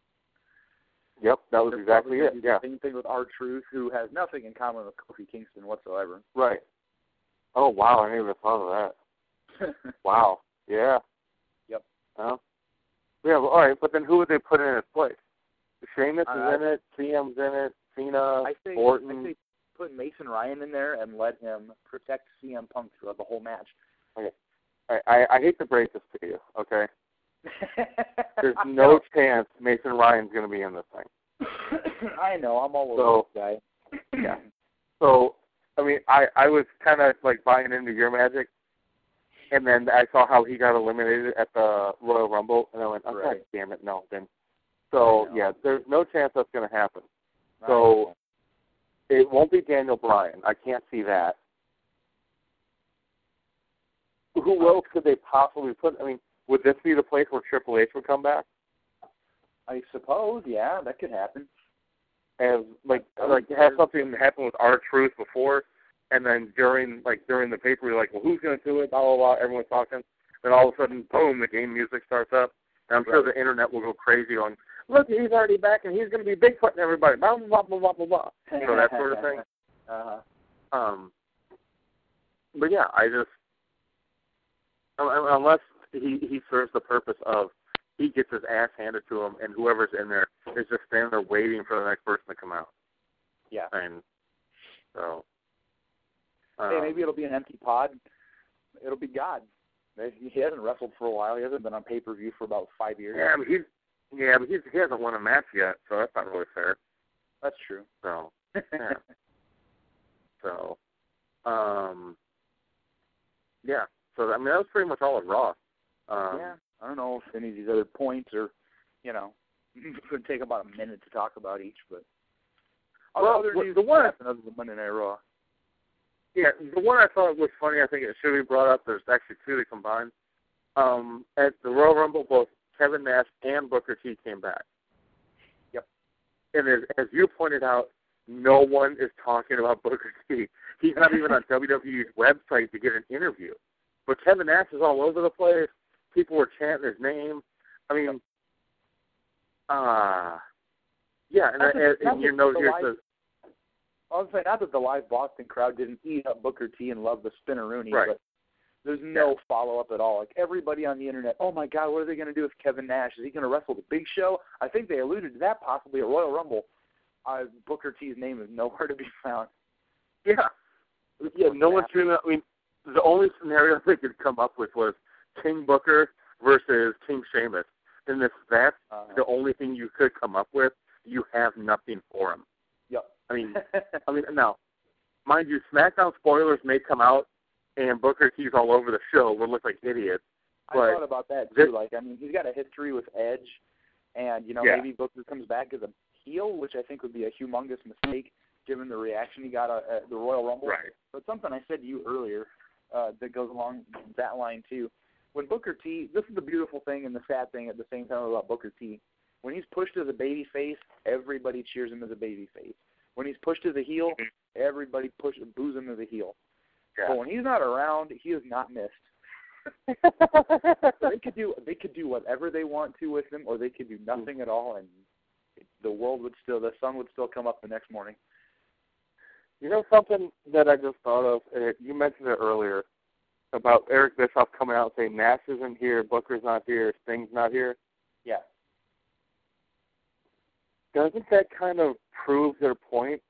Yep, that was They're exactly it. The yeah. same thing with R-Truth, who has nothing in common with Kofi Kingston whatsoever. Right. Oh, wow, I never even thought of that. Wow. Yeah. Yep. Well, yeah, well, all right, but then who would they put in his place? Sheamus uh, is in it, C M's in it, Cena, I say, Orton. I say put Mason Ryan in there and let him protect C M Punk throughout the whole match. Okay. I, I, I hate to break this to you, okay? There's no chance Mason Ryan's going to be in this thing. I know. I'm all over so, this guy. yeah. So, I mean, I, I was kind of like buying into your magic, and then I saw how he got eliminated at the Royal Rumble, and I went, oh, right. God damn it, no. Then, so, yeah, there's no chance that's going to happen. So, it won't be Daniel Bryan. I can't see that. Who else could they possibly put? I mean, would this be the place where Triple H would come back? I suppose, yeah, that could happen. As like like have something happen with R-Truth before, and then during like during the paper, you're like, well, who's going to do it? Blah blah blah. Everyone's talking. Then all of a sudden, boom, the game music starts up, and I'm sure right. the internet will go crazy on, look, he's already back, and he's going to be Bigfoot and everybody. Blah blah blah blah blah blah. You know, that sort of thing. uh-huh. Um. But yeah, I just unless he he serves the purpose of he gets his ass handed to him, and whoever's in there is just standing there waiting for the next person to come out. Yeah. And so. Um, hey, maybe it'll be an empty pod. It'll be God. He hasn't wrestled for a while. He hasn't been on pay-per-view for about five years. Yeah, I mean, he's Yeah, but he's, he hasn't won a match yet, so that's not really fair. That's true. So, yeah. so, um, yeah. So, I mean, that was pretty much all of Raw. Um, yeah. I don't know if any of these other points are, you know, it would take about a minute to talk about each, but well, other news the one, other than Monday Night Raw. Yeah, the one I thought was funny, I think it should be brought up, there's actually two that combined. Um, at the Royal Rumble, both Kevin Nash and Booker T came back. Yep. And as, as you pointed out, no one is talking about Booker T. He's not even on W W E's website to get an interview. But Kevin Nash is all over the place. People were chanting his name. I mean, uh, yeah, and, Not that- and, not and your that note the here live- says, I was saying, not that the live Boston crowd didn't eat up Booker T and love the Spinneroonie, right. but there's no follow-up at all. Like, everybody on the internet, oh, my God, what are they going to do with Kevin Nash? Is he going to wrestle the Big Show? I think they alluded to that possibly at Royal Rumble. Uh, Booker T's name is nowhere to be found. Yeah. Yeah, no one's dreaming. I mean, the only scenario they could come up with was King Booker versus King Sheamus. And if that's uh, the only thing you could come up with, you have nothing for him. Yep. I mean, I mean, now, mind you, SmackDown spoilers may come out, and Booker T's all over the show. We'll look like idiots. I But thought about that, this, too. Like, I mean, he's got a history with Edge, and, you know, yeah. maybe Booker comes back as a heel, which I think would be a humongous mistake given the reaction he got at the Royal Rumble. Right. But something I said to you earlier uh, that goes along that line, too. When Booker T, this is the beautiful thing and the sad thing at the same time about Booker T. When he's pushed as a baby face, everybody cheers him as a baby face. When he's pushed as a heel, everybody push, boos him as a heel. Yeah. But when he's not around, he is not missed. So they could do they could do whatever they want to with him, or they could do nothing at all, and the world would still, the sun would still come up the next morning. You know something that I just thought of? Uh, you mentioned it earlier about Eric Bischoff coming out and saying Nash isn't here, Booker's not here, Sting's not here. Yeah. Doesn't that kind of prove their point?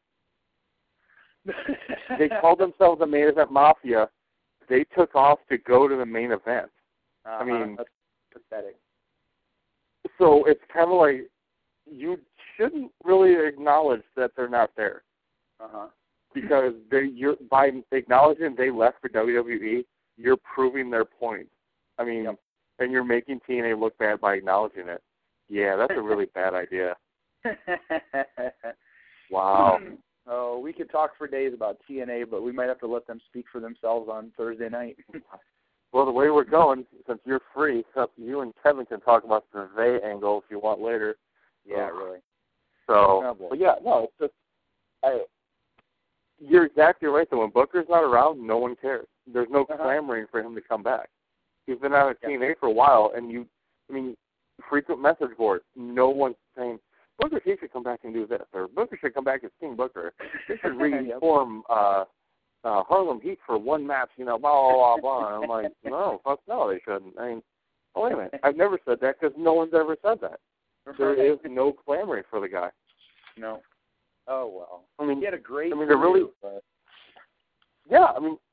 They called themselves the Main Event Mafia. They took off to go to the main event. Uh-huh. I mean, that's pathetic. So it's kind of like you shouldn't really acknowledge that they're not there. Uh-huh. Because they, you're, by acknowledging they left for W W E, you're proving their point. I mean, yep. and you're making T N A look bad by acknowledging it. Yeah, that's a really bad idea. Wow. Oh, we could talk for days about T N A, but we might have to let them speak for themselves on Thursday night. Well, the way we're going, since you're free, you and Kevin can talk about the they angle if you want later. Yeah, so, really. So, oh, but yeah, no, it's just, I, you're exactly right, though. When Booker's not around, no one cares. There's no uh-huh. clamoring for him to come back. He's been out of yeah. T N A for a while, and you, I mean, frequent message boards, no one's saying, Booker T should come back and do this, or Booker should come back as King Booker. They should reform uh, uh, Harlem Heat for one match, you know, blah, blah, blah, blah. And I'm like, no, fuck no, they shouldn't. I mean, oh, wait a minute. I've never said that because no one's ever said that. There is no clamoring for the guy. No. Oh, well. I mean, he had a great I mean, they're really, but... yeah, I mean,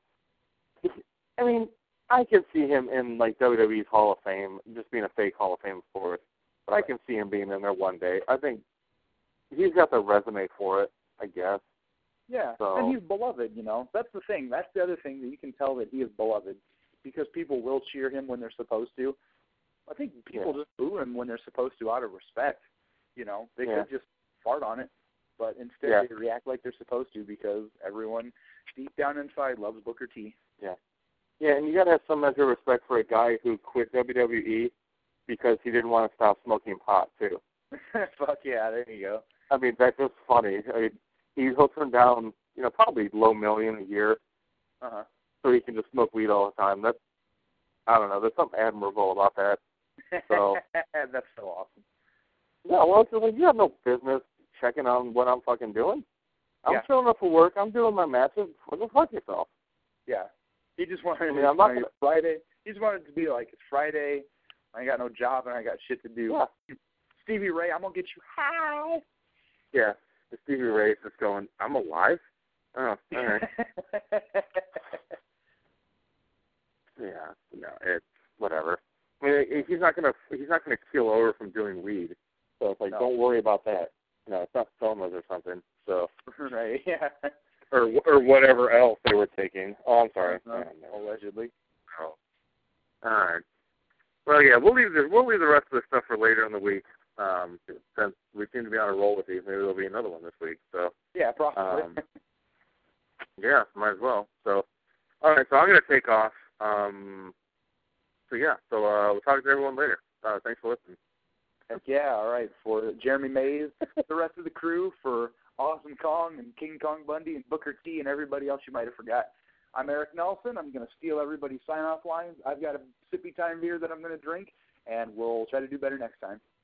I mean, I can see him in, like, W W E's Hall of Fame, just being a fake Hall of Fame sport. But I can see him being in there one day. I think he's got the resume for it, I guess. Yeah, so. And he's beloved, you know. That's the thing. That's the other thing that you can tell that he is beloved because people will cheer him when they're supposed to. I think people yeah. just boo him when they're supposed to out of respect. You know, they yeah. could just fart on it, but instead yeah. they react like they're supposed to because everyone deep down inside loves Booker T. Yeah. Yeah, and you got to have some measure of respect for a guy who quit W W E because he didn't want to stop smoking pot, too. Fuck yeah, there you go. I mean, that's just funny. I mean, he, he'll turn down, you know, probably low million a year uh-huh. so he can just smoke weed all the time. That's, I don't know, there's something admirable about that. So that's so awesome. Yeah, well, it's just like, you have no business checking on what I'm fucking doing. I'm yeah. showing up for work. I'm doing my matches. What the fuck yourself? Yeah. He just wanted I mean, to, I'm not you know, gonna... Friday. He just wanted it to be like, it's Friday. I got no job and I got shit to do. Yeah. Stevie Ray, I'm going to get you high. Yeah. Stevie Ray's just going, I'm alive? Oh, all right. Yeah, no, it's whatever. I mean, he's not gonna he's not gonna keel over from doing weed. like, no. don't worry about that. No, it's not somas or something. So. Right. Yeah. Or or whatever else they were taking. Oh, I'm sorry. Uh-huh. Allegedly. Oh. All right. Well, yeah, we'll leave the we'll leave the rest of the stuff for later in the week. Um, since we seem to be on a roll with these, maybe there'll be another one this week. So. Yeah, probably. Um, yeah, might as well. So. All right. So I'm gonna take off. Um. So yeah. So uh, we'll talk to everyone later. Uh, thanks for listening. Heck yeah. All right. For Jeremy Mays, the rest of the crew, for Awesome Kong and King Kong Bundy and Booker T and everybody else you might have forgot. I'm Eric Nelson. I'm going to steal everybody's sign-off lines. I've got a sippy time beer that I'm going to drink, and we'll try to do better next time.